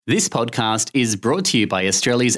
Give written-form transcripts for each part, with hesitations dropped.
This podcast is brought to you by Australia's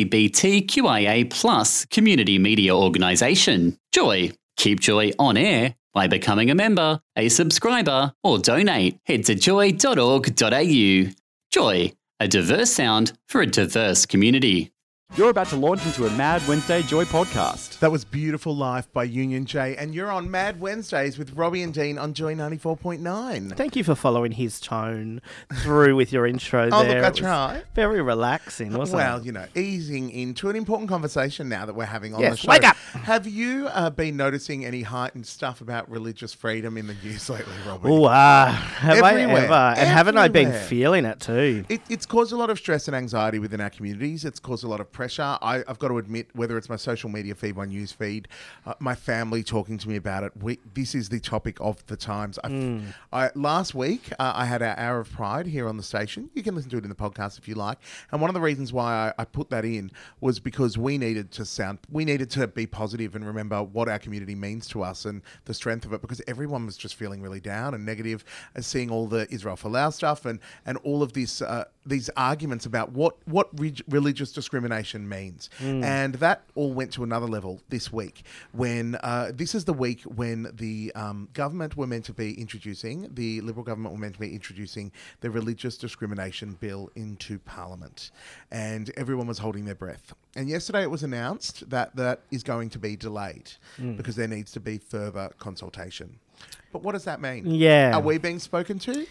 LGBTQIA+ community media organisation, Joy. Keep Joy on air by becoming a member, a subscriber, or donate. Head to joy.org.au. Joy, a diverse sound for a diverse community. You're about to launch into a Mad Wednesday Joy podcast. That was Beautiful Life by Union J, and you're on Mad Wednesdays with Robbie and Dean on Joy 94.9. Thank you for following his tone through with your intro Oh, there. look, I tried. Very relaxing, wasn't Well, it? you know, easing into an important conversation now that we're having on Yes, the show. wake up. Have you been noticing any heightened stuff about religious freedom in the news lately, Robbie? Oh, have Everywhere. I ever? And haven't I been Everywhere. feeling it too? It's caused a lot of stress and anxiety within our communities. It's caused a lot of pressure. I've got to admit, whether it's my social media feed, my news feed, my family talking to me about it, this is the topic of the times. Last week, I had our Hour of Pride here on the station. You can listen to it in the podcast if you like. And one of the reasons why I put that in was because we needed to be positive and remember what our community means to us and the strength of it, because everyone was just feeling really down and negative, seeing all the Israel Folau stuff and all of this, these arguments about what religious discrimination means. And that all went to another level this week when this is the week when the government were meant to be introducing, the Liberal government were meant to be introducing the religious discrimination bill into Parliament. And everyone was holding their breath. And yesterday it was announced that that is going to be delayed because there needs to be further consultation. But what does that mean? Yeah. Are we being spoken to?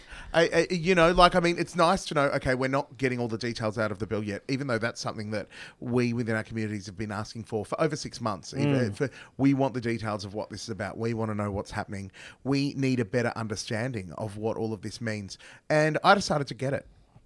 It's nice to know, okay, we're not getting all the details out of the bill yet, even though that's something that we within our communities have been asking for over 6 months. We want the details of what this is about. We want to know what's happening. We need a better understanding of what all of this means. And I decided to get it.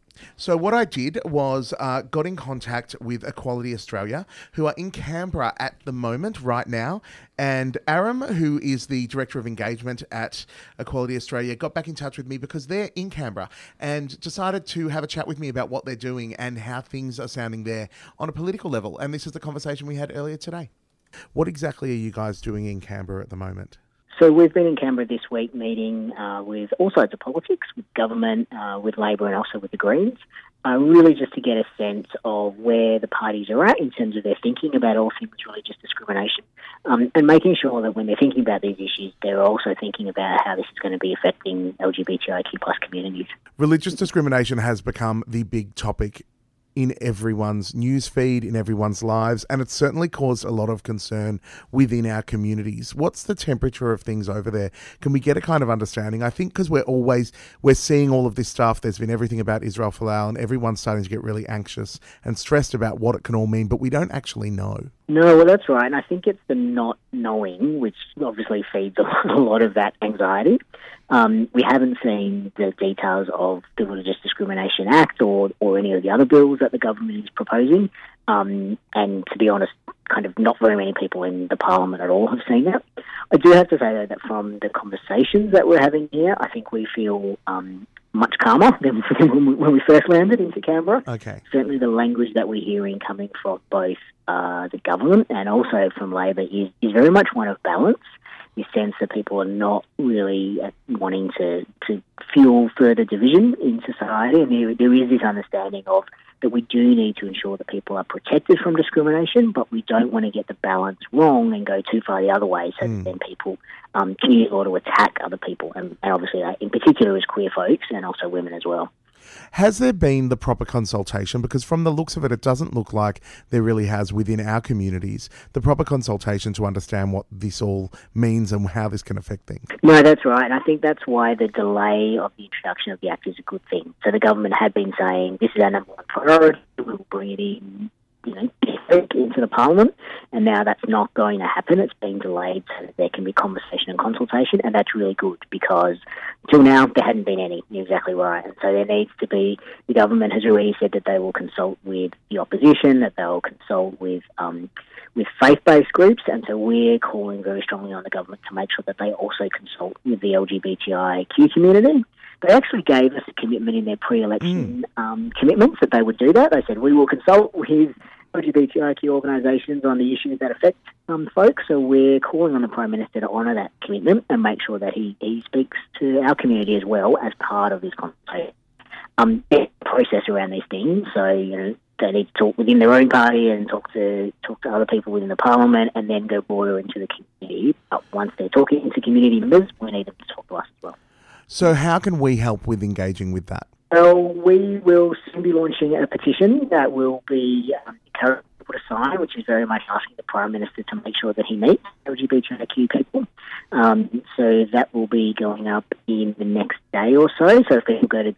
So what I did was got in contact with Equality Australia, who are in Canberra at the moment, right now. And Aram, who is the Director of Engagement at Equality Australia, got back in touch with me because they're in Canberra and decided to have a chat with me about what they're doing and how things are sounding there on a political level. And this is the conversation we had earlier today. What exactly are you guys doing in Canberra at the moment? So we've been in Canberra this week meeting with all sides of politics, with government, with Labor and also with the Greens, really just to get a sense of where the parties are at in terms of their thinking about all things religious discrimination, and making sure that when they're thinking about these issues, they're also thinking about how this is going to be affecting LGBTIQ+ communities. Religious discrimination has become the big topic in everyone's news feed, in everyone's lives, and it's certainly caused a lot of concern within our communities. What's the temperature of things over there? Can we get a kind of understanding? I think because we're seeing all of this stuff, there's been everything about Israel Folau, and everyone's starting to get really anxious and stressed about what it can all mean, but we don't actually know. No, well, that's right. And I think it's the not knowing, which obviously feeds a lot of that anxiety. We haven't seen the details of the Religious Discrimination Act or any of the other bills that the government is proposing. And to be honest, kind of not very many people in the Parliament at all have seen that. I do have to say, though, that from the conversations that we're having here, I think we feel much calmer than when we first landed into Canberra. Okay. Certainly the language that we're hearing coming from both the government and also from Labor is very much one of balance. You sense that people are not really wanting to fuel further division in society, and there is this understanding of that we do need to ensure that people are protected from discrimination, but we don't want to get the balance wrong and go too far the other way, so that then people can use law to attack other people, and obviously in particular as queer folks and also women as well. Has there been the proper consultation? Because from the looks of it, it doesn't look like there really has within our communities the proper consultation to understand what this all means and how this can affect things. No, that's right. And I think that's why the delay of the introduction of the Act is a good thing. So the government had been saying this is our number one priority, we'll bring it in, into the Parliament, and now that's not going to happen. It's been delayed so that there can be conversation and consultation, and that's really good because until now there hadn't been any. You're exactly right. And so there needs to be, the government has already said that they will consult with the opposition, that they'll consult with faith-based groups, and so we're calling very strongly on the government to make sure that they also consult with the LGBTIQ community. They actually gave us a commitment in their pre-election commitments that they would do that. They said, we will consult with LGBTIQ organisations on the issues that affect folks. So we're calling on the Prime Minister to honour that commitment and make sure that he speaks to our community as well as part of this conversation. there's a process around these things. So, they need to talk within their own party and talk to other people within the parliament, and then go broader into the community. But once they're talking to community members, we need them to talk to us as well. So how can we help with engaging with that? Well, we will soon be launching a petition that will be encouraging people to sign, which is very much asking the Prime Minister to make sure that he meets LGBTIQ people. So that will be going up in the next day or so. So if people go to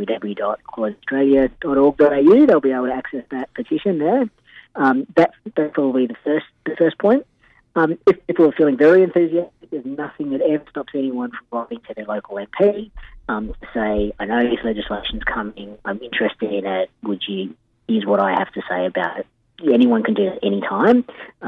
www.equalityaustralia.org.au, they'll be able to access that petition there. That's probably the first point. If people are feeling very enthusiastic, there's nothing that ever stops anyone from writing to their local MP to say, I know this legislation's coming, I'm interested in it, here's what I have to say about it. Anyone can do it any time.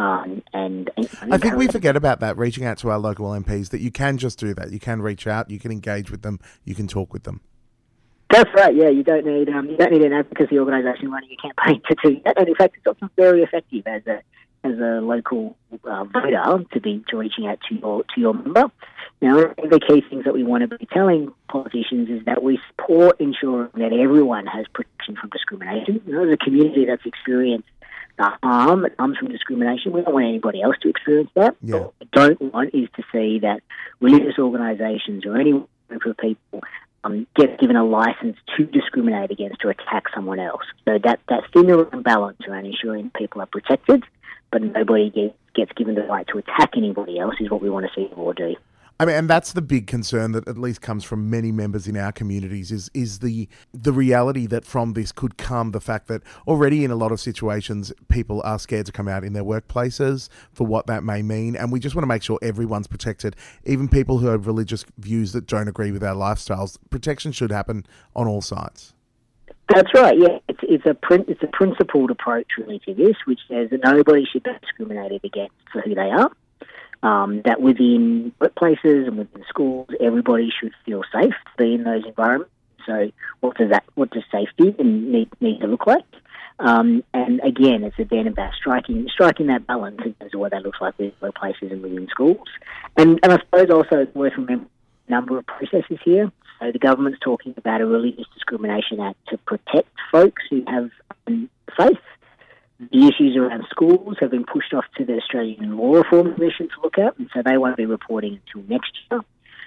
And I think we forget about that, reaching out to our local MPs, that you can just do that. You can reach out, you can engage with them, you can talk with them. That's right, yeah. You don't need an advocacy organisation running a campaign to do that. And in fact, it's often very effective as a local voter to be reaching out to your member. Now, one of the key things that we want to be telling politicians is that we support ensuring that everyone has protection from discrimination. As a community that's experienced harm that comes from discrimination, we don't want anybody else to experience that. Yeah. What we don't want is to see that religious organisations or any group of people get given a licence to discriminate against or attack someone else. So that thin and balance around ensuring people are protected, but nobody gets given the right to attack anybody else is what we want to see the law do. I mean, and that's the big concern that at least comes from many members in our communities is the reality that from this could come the fact that already in a lot of situations people are scared to come out in their workplaces for what that may mean, and we just want to make sure everyone's protected, even people who have religious views that don't agree with our lifestyles. Protection should happen on all sides. That's right, yeah. It's a principled approach really to this, which says that nobody should be discriminated against for who they are. That within workplaces and within schools, everybody should feel safe to be in those environments. So what does safety need to look like? And again, it's then about striking that balance in terms of what that looks like within workplaces and within schools. And I suppose also it's worth remembering a number of processes here. So the government's talking about a Religious Discrimination Act to protect folks who have faith. The issues around schools have been pushed off to the Australian Law Reform Commission to look at, and so they won't be reporting until next year.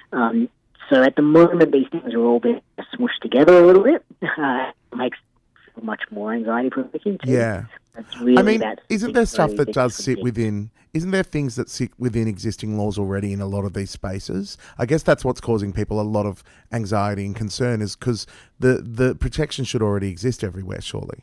So at the moment, these things are all being smushed together a little bit. It makes it much more anxiety-provoking too. Yeah. Really, I mean, isn't there stuff that does sit within... Isn't there things that sit within existing laws already in a lot of these spaces? I guess that's what's causing people a lot of anxiety and concern, is because the protection should already exist everywhere, surely.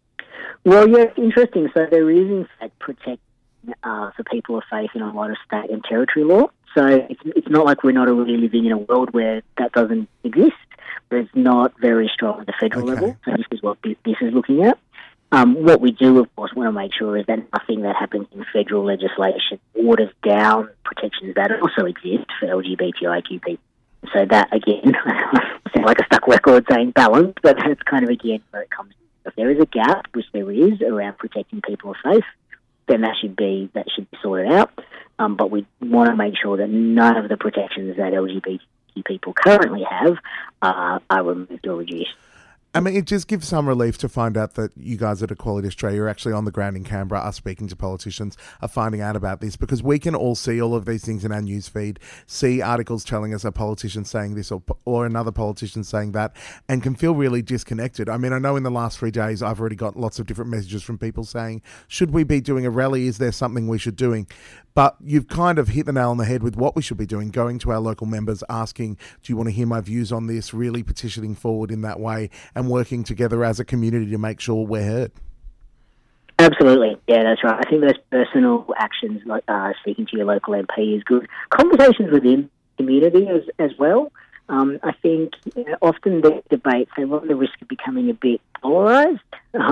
Well, yeah, it's interesting. So there is, in fact, protection for people of faith in a lot of state and territory law. So it's not like we're not really living in a world where that doesn't exist, but it's not very strong at the federal level. So this is what this is looking at. What we do, of course, want to make sure is that nothing that happens in federal legislation waters down protections that also exist for LGBTIQ people. So that, again, sounds like a stuck record saying balance, but that's kind of, again, where it comes. If there is a gap, which there is, around protecting people of faith, then that should be sorted out. But we want to make sure that none of the protections that LGBT people currently have are removed or reduced. I mean, it just gives some relief to find out that you guys at Equality Australia are actually on the ground in Canberra, are speaking to politicians, are finding out about this, because we can all see all of these things in our newsfeed, see articles telling us a politician saying this or another politician saying that, and can feel really disconnected. I mean, I know in the last 3 days I've already got lots of different messages from people saying, should we be doing a rally? Is there something we should be doing? But you've kind of hit the nail on the head with what we should be doing, going to our local members, asking, do you want to hear my views on this, really petitioning forward in that way and working together as a community to make sure we're heard. Absolutely. Yeah, that's right. I think those personal actions, like speaking to your local MP, is good. Conversations within the community as well. I think often the debates, they run the risk of becoming a bit polarised.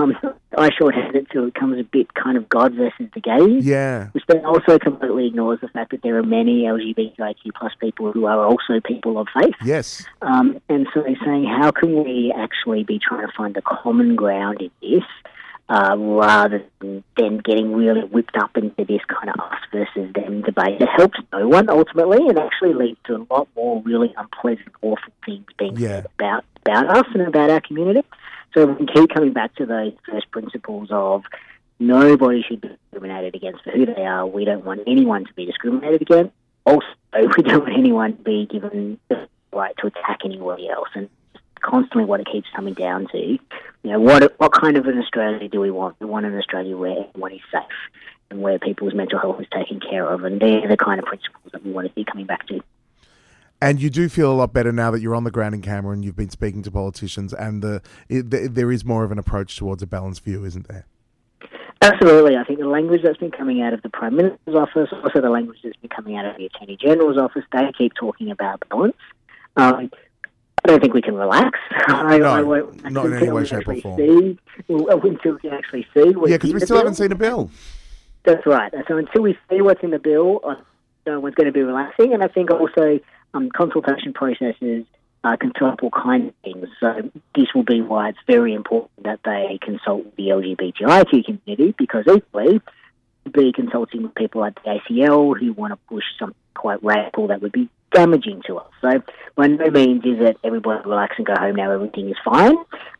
I shorthand it till it becomes a bit kind of God versus the gays. Yeah. Which then also completely ignores the fact that there are many LGBTIQ plus people who are also people of faith. Yes. And so they're saying, how can we actually be trying to find a common ground in this, rather than getting really whipped up into this kind of us versus them debate that helps no one ultimately and actually leads to a lot more really unpleasant, awful things being said about about us and about our community. So we can keep coming back to those first principles of nobody should be discriminated against for who they are. We don't want anyone to be discriminated against. Also, we don't want anyone to be given the right to attack anybody else. And constantly what it keeps coming down to, you know, what kind of an Australia do we want? We want an Australia where everyone is safe and where people's mental health is taken care of. And they're the kind of principles that we want to be coming back to. And you do feel a lot better now that you're on the ground in Canberra and you've been speaking to politicians, and there is more of an approach towards a balanced view, isn't there? Absolutely. I think the language that's been coming out of the Prime Minister's office, also the language that's been coming out of the Attorney General's office, they keep talking about balance. I don't think we can relax. Not in any way, shape or form. Until we can actually see what's because we still haven't seen a bill. That's right. So until we see what's in the bill, no one's going to be relaxing. And I think also consultation processes can fill up all kinds of things. So this will be why it's very important that they consult with the LGBTIQ community, because equally be consulting with people like the ACL who want to push something quite radical that would be damaging to us. So by no means is it everybody relax and go home now, everything is fine.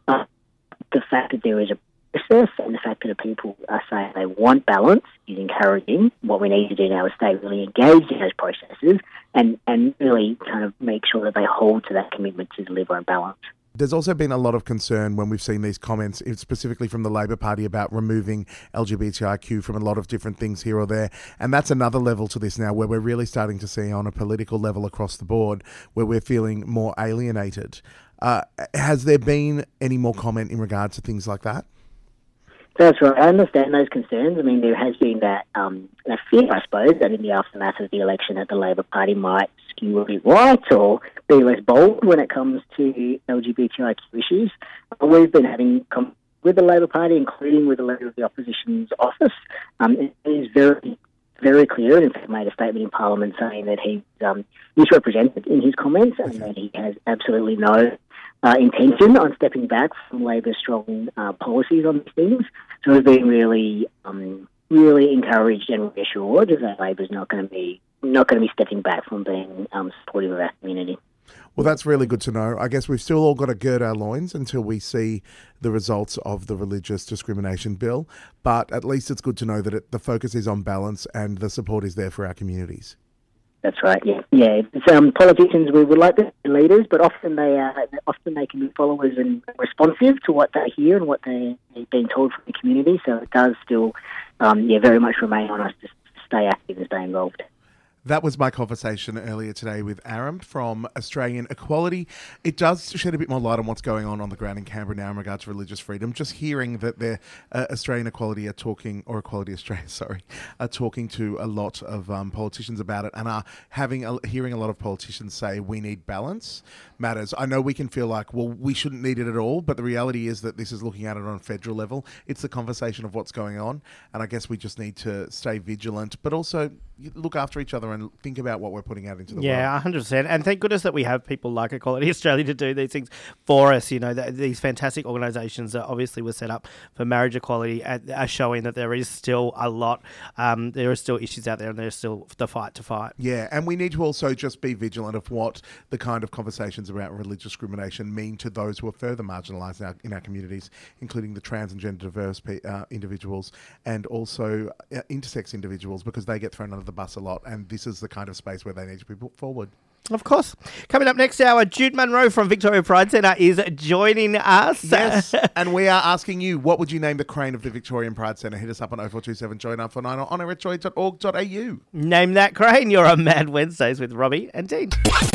The fact that there is a process and the fact that people are saying they want balance is encouraging. What we need to do now is stay really engaged in those processes and really kind of make sure that they hold to that commitment to deliver on balance. There's also been a lot of concern when we've seen these comments, specifically from the Labor Party, about removing LGBTIQ from a lot of different things here or there. And that's another level to this now, where we're really starting to see on a political level across the board, where we're feeling more alienated. Has there been any more comment in regard to things like that? That's right. I understand those concerns. I mean, there has been that fear, I suppose, that in the aftermath of the election that the Labor Party might skew a bit right or be less bold when it comes to LGBTIQ issues. We've been having with the Labor Party, including with the leader of the opposition's office. It is very, very clear, and in fact made a statement in Parliament saying that he's misrepresented in his comments and that he has absolutely no intention on stepping back from Labor's strong policies on these things. So we've been really encouraged and reassured that Labor's not going to be stepping back from being supportive of our community. Well, that's really good to know. I guess we've still all got to gird our loins until we see the results of the religious discrimination bill. But at least it's good to know that the focus is on balance and the support is there for our communities. That's right. Yeah. It's, politicians, we would like to be leaders, but often they can be followers and responsive to what they hear and what they're being told from the community. So it does still, very much remain on us to stay active and stay involved. That was my conversation earlier today with Aram from Australian Equality. It does shed a bit more light on what's going on the ground in Canberra now in regard to religious freedom. Just hearing that Australian Equality are talking, or Equality Australia, are talking to a lot of politicians about it, and are hearing a lot of politicians say we need balance matters. I know we can feel like, well, we shouldn't need it at all, but the reality is that this is looking at it on a federal level. It's the conversation of what's going on, and I guess we just need to stay vigilant, but also look after each other and think about what we're putting out into the world. Yeah, 100%. And thank goodness that we have people like Equality Australia to do these things for us. You know, these fantastic organisations that obviously were set up for marriage equality are showing that there is still a lot, there are still issues out there and there's still the fight to fight. Yeah, and we need to also just be vigilant of what the kind of conversations about religious discrimination mean to those who are further marginalised in our communities, including the trans and gender diverse individuals and also intersex individuals, because they get thrown under the bus a lot, and this is the kind of space where they need to be put forward. Of course. Coming up next hour, Jude Munro from Victoria Pride Centre is joining us. Yes, and we are asking you, what would you name the crane of the Victorian Pride Centre? Hit us up on 0427 Joy 949 or on joy.org.au. Name that crane. You're on Mad Wednesdays with Robbie and Dean.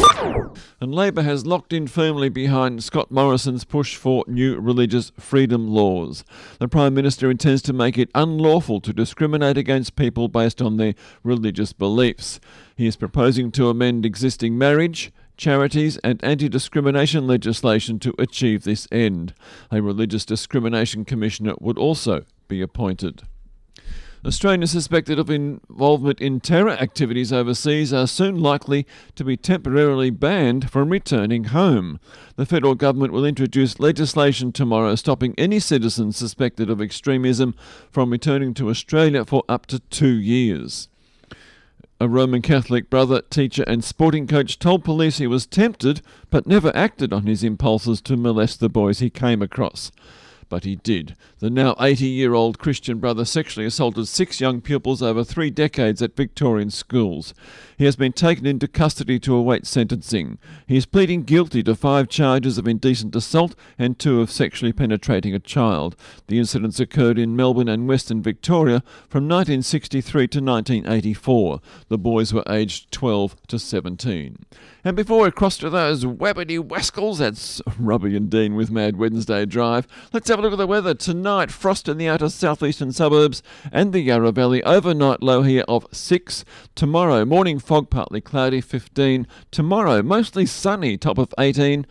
And Labor has locked in firmly behind Scott Morrison's push for new religious freedom laws. The Prime Minister intends to make it unlawful to discriminate against people based on their religious beliefs. He is proposing to amend existing marriage, charities and anti-discrimination legislation to achieve this end. A religious discrimination commissioner would also be appointed. Australians suspected of involvement in terror activities overseas are soon likely to be temporarily banned from returning home. The federal government will introduce legislation tomorrow stopping any citizens suspected of extremism from returning to Australia for up to 2 years. A Roman Catholic brother, teacher and sporting coach told police he was tempted but never acted on his impulses to molest the boys he came across. But he did. The now 80-year-old Christian brother sexually assaulted 6 young pupils over 3 decades at Victorian schools. He has been taken into custody to await sentencing. He is pleading guilty to 5 charges of indecent assault and 2 of sexually penetrating a child. The incidents occurred in Melbourne and Western Victoria from 1963 to 1984. The boys were aged 12 to 17. And before we cross to those wabbity wascals, that's Robbie and Dean with Mad Wednesday Drive, let's have a look at the weather. Tonight, frost in the outer southeastern suburbs and the Yarra Valley. Overnight low here of 6. Tomorrow, morning fog, partly cloudy, 15. Tomorrow, mostly sunny, top of 18.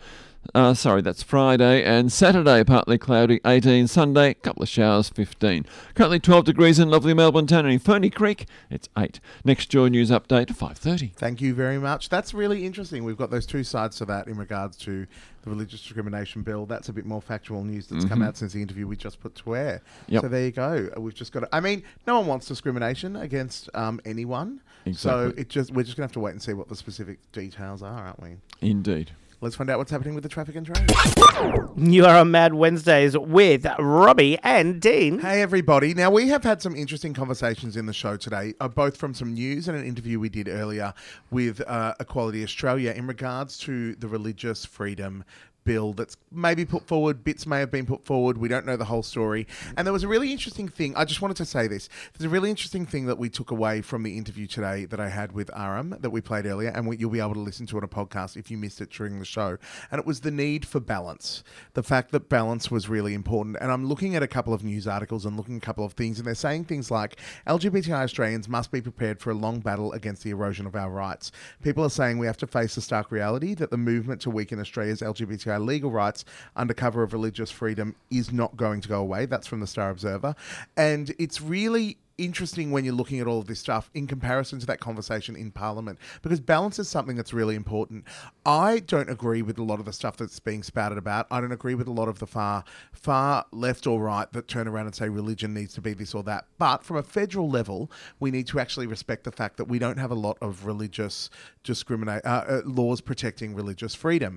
That's Friday. And Saturday, partly cloudy, 18. Sunday, couple of showers, 15. Currently 12 degrees in lovely Melbourne town, and in Ferny Creek, it's 8. Next Joy News update, 5:30. Thank you very much. That's really interesting. We've got those two sides to that in regards to the religious discrimination bill. That's a bit more factual news that's come out since the interview we just put to air. Yep. So there you go. We've just got to, I mean, no one wants discrimination against anyone. Exactly. So we're just going to have to wait and see what the specific details are, aren't we? Indeed. Let's find out what's happening with the traffic and trade. You are on Mad Wednesdays with Robbie and Dean. Hey, everybody. Now, we have had some interesting conversations in the show today, both from some news and an interview we did earlier with Equality Australia in regards to the religious freedom bill that's maybe put forward. Bits may have been put forward. We don't know the whole story. And there was a really interesting thing. I just wanted to say this. There's a really interesting thing that we took away from the interview today that I had with Aram that we played earlier, and you'll be able to listen to it on a podcast if you missed it during the show. And it was the need for balance. The fact that balance was really important. And I'm looking at a couple of news articles and looking at a couple of things, and they're saying things like LGBTI Australians must be prepared for a long battle against the erosion of our rights. People are saying we have to face the stark reality that the movement to weaken Australia's LGBTI legal rights under cover of religious freedom is not going to go away. That's from the Star Observer. And it's really interesting when you're looking at all of this stuff in comparison to that conversation in Parliament, because balance is something that's really important. I don't agree with a lot of the stuff that's being spouted about. I don't agree with a lot of the far left or right that turn around and say religion needs to be this or that. But from a federal level, we need to actually respect the fact that we don't have a lot of religious laws protecting religious freedom.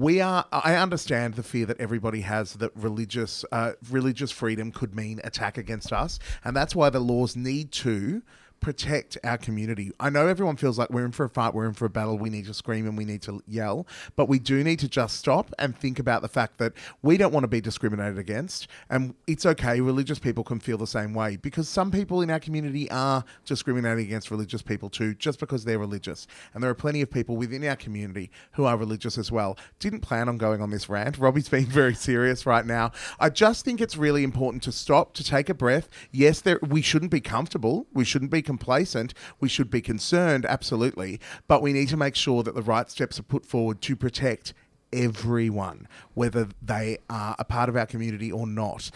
I understand the fear that everybody has that religious freedom could mean attack against us, and that's why the laws need to protect our community. I know everyone feels like we're in for a fight, we're in for a battle, we need to scream and we need to yell, but we do need to just stop and think about the fact that we don't want to be discriminated against, and it's okay, religious people can feel the same way, because some people in our community are discriminating against religious people too, just because they're religious. And there are plenty of people within our community who are religious as well. Didn't plan on going on this rant. Robbie's being very serious right now. I just think it's really important to stop, to take a breath. Yes, we shouldn't be comfortable, we shouldn't be complacent, we should be concerned, absolutely, but we need to make sure that the right steps are put forward to protect everyone, whether they are a part of our community or not.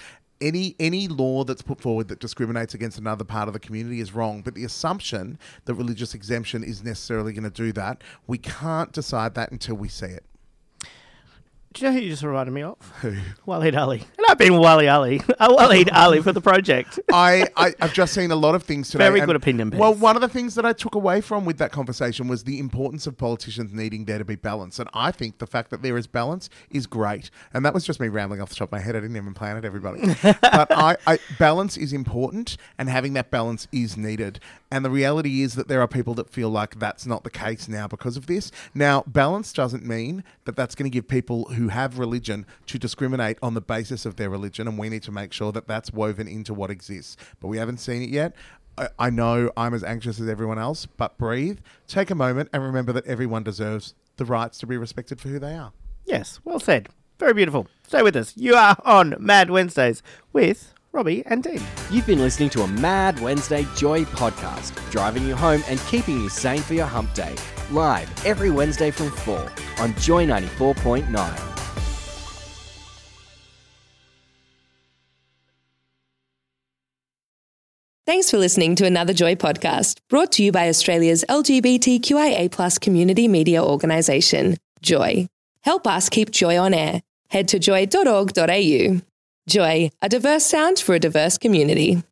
Any law that's put forward that discriminates against another part of the community is wrong, but the assumption that religious exemption is necessarily going to do that, we can't decide that until we see it. Do you know who you just reminded me of? Who? Waleed Ali. And I've been Waleed Ali for the project. I've just seen a lot of things today. Very good opinion piece. Well, one of the things that I took away from with that conversation was the importance of politicians needing there to be balance. And I think the fact that there is balance is great. And that was just me rambling off the top of my head. I didn't even plan it, everybody. But balance is important, and having that balance is needed. And the reality is that there are people that feel like that's not the case now because of this. Now, balance doesn't mean that that's going to give people who have religion to discriminate on the basis of their religion, and we need to make sure that that's woven into what exists. But we haven't seen it yet. I know I'm as anxious as everyone else, but breathe, take a moment, and remember that everyone deserves the rights to be respected for who they are. Yes, well said. Very beautiful. Stay with us. You are on Mad Wednesdays with Robbie and Dean. You've been listening to a Mad Wednesday Joy podcast, driving you home and keeping you sane for your hump day. Live every Wednesday from 4 on Joy 94.9. Thanks for listening to another Joy podcast, brought to you by Australia's LGBTQIA+ community media organisation, Joy. Help us keep Joy on air. Head to joy.org.au. Joy, a diverse sound for a diverse community.